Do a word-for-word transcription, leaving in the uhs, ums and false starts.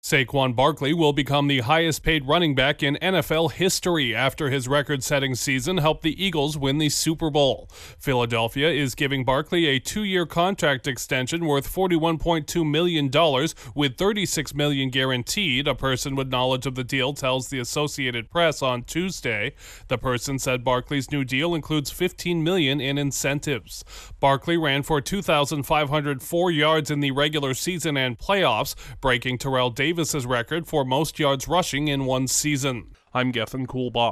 Saquon Barkley will become the highest-paid running back in N F L history after his record-setting season helped the Eagles win the Super Bowl. Philadelphia is giving Barkley a two-year contract extension worth forty-one point two million dollars with thirty-six million dollars guaranteed, a person with knowledge of the deal tells the Associated Press on Tuesday. The person said Barkley's new deal includes fifteen million dollars in incentives. Barkley ran for two thousand five hundred four yards in the regular season and playoffs, breaking Terrell Davis Davis's record for most yards rushing in one season. I'm Gethin Coolbaugh.